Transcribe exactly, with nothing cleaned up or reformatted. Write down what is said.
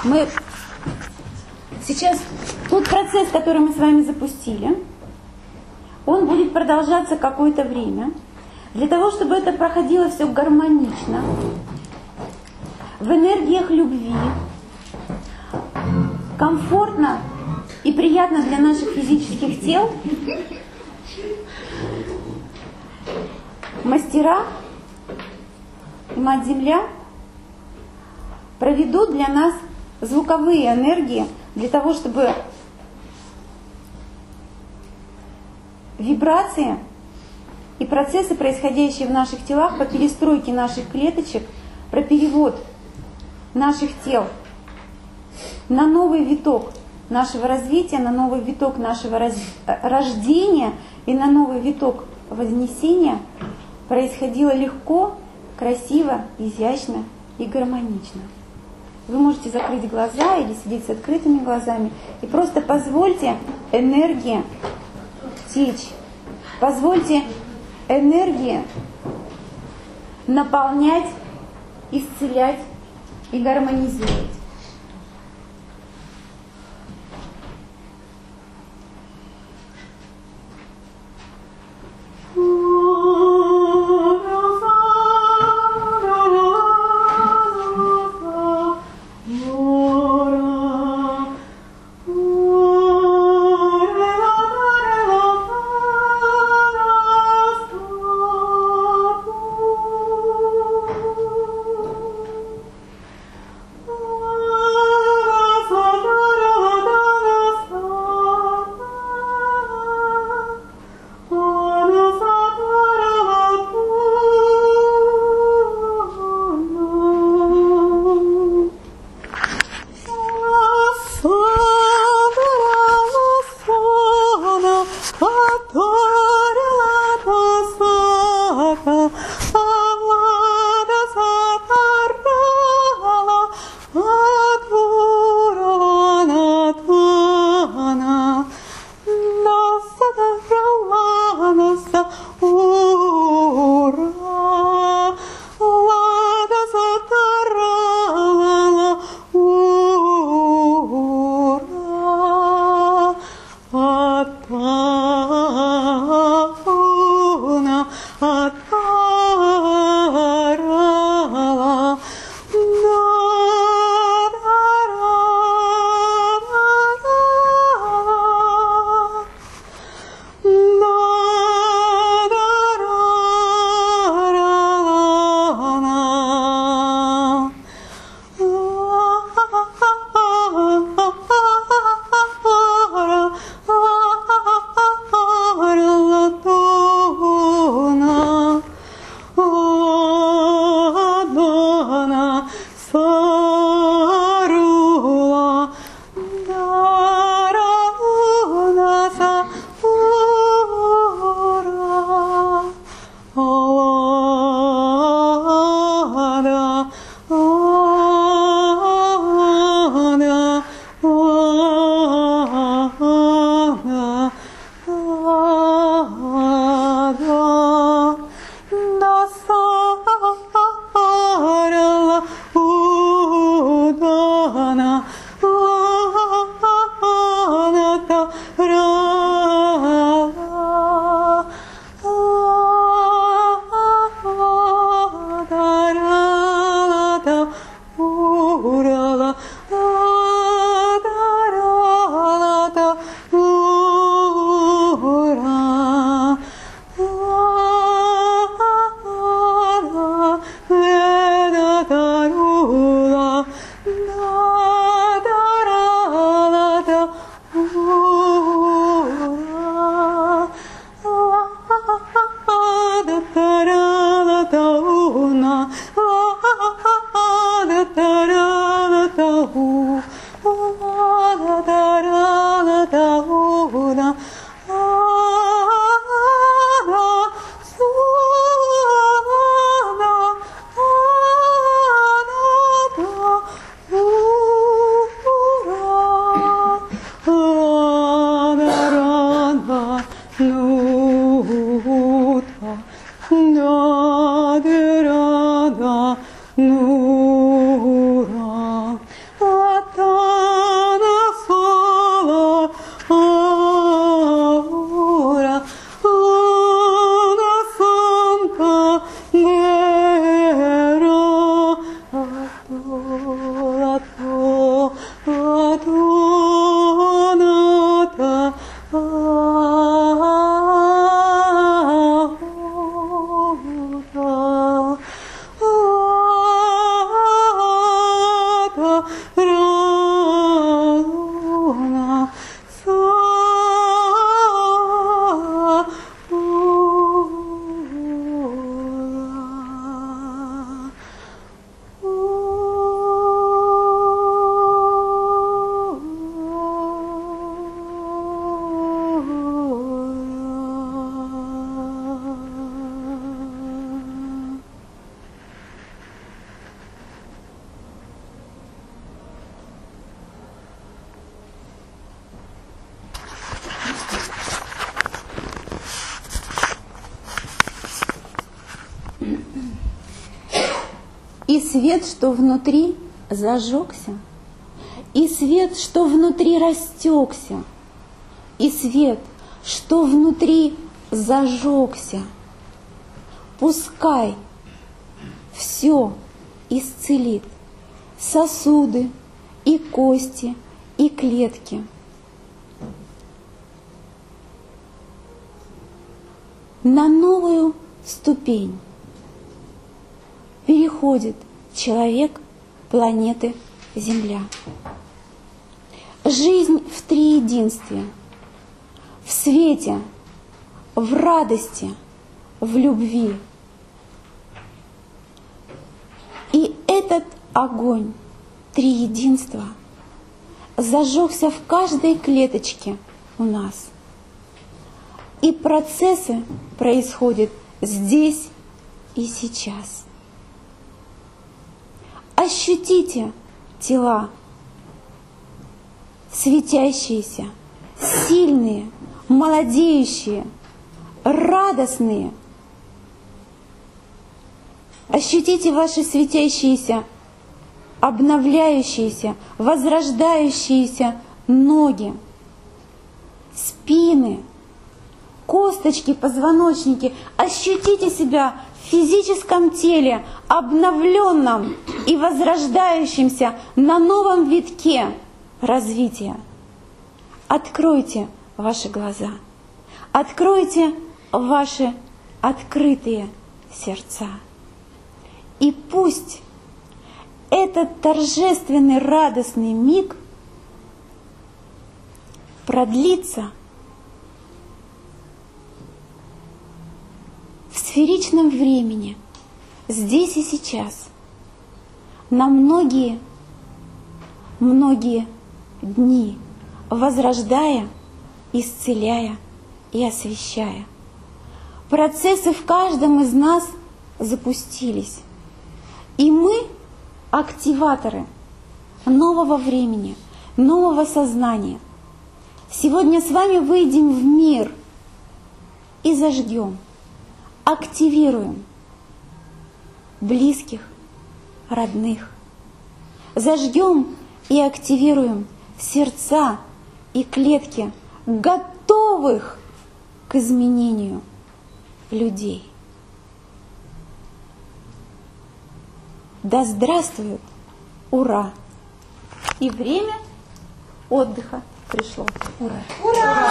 Мы сейчас тот процесс, который мы с вами запустили, он будет продолжаться какое-то время. Для того, чтобы это проходило все гармонично, в энергиях любви, комфортно и приятно для наших физических тел, мастера и Мать-Земля проведут для нас звуковые энергии для того, чтобы вибрации и процессы, происходящие в наших телах по перестройке наших клеточек, про перевод наших тел на новый виток нашего развития, на новый виток нашего раз... рождения и на новый виток вознесения происходило легко, красиво, изящно и гармонично. Вы можете закрыть глаза или сидеть с открытыми глазами и просто позвольте энергии течь. Позвольте энергии наполнять, исцелять и гармонизировать. Ooh. И свет, что внутри, зажегся, и свет, что внутри, растекся, и свет, что внутри, зажегся. Пускай все исцелит сосуды и кости и клетки. На новую ступень переходит человек планеты Земля. Жизнь в триединстве, в свете, в радости, в любви. И этот огонь триединства зажегся в каждой клеточке у нас. И процессы происходят здесь и сейчас. Ощутите тела, светящиеся, сильные, молодеющие, радостные. Ощутите ваши светящиеся, обновляющиеся, возрождающиеся ноги, спины, косточки, позвоночники. Ощутите себя в физическом теле, обновленном и возрождающемся на новом витке развития. Откройте ваши глаза, откройте ваши открытые сердца. И пусть этот торжественный, радостный миг продлится в сферичном времени, здесь и сейчас, на многие, многие дни, возрождая, исцеляя и освещая. Процессы в каждом из нас запустились. И мы активаторы нового времени, нового сознания. Сегодня с вами выйдем в мир и зажгем, активируем близких, родных. Зажгем и активируем сердца и клетки готовых к изменению людей. Да здравствует ура! И время отдыха пришло. Ура! Ура!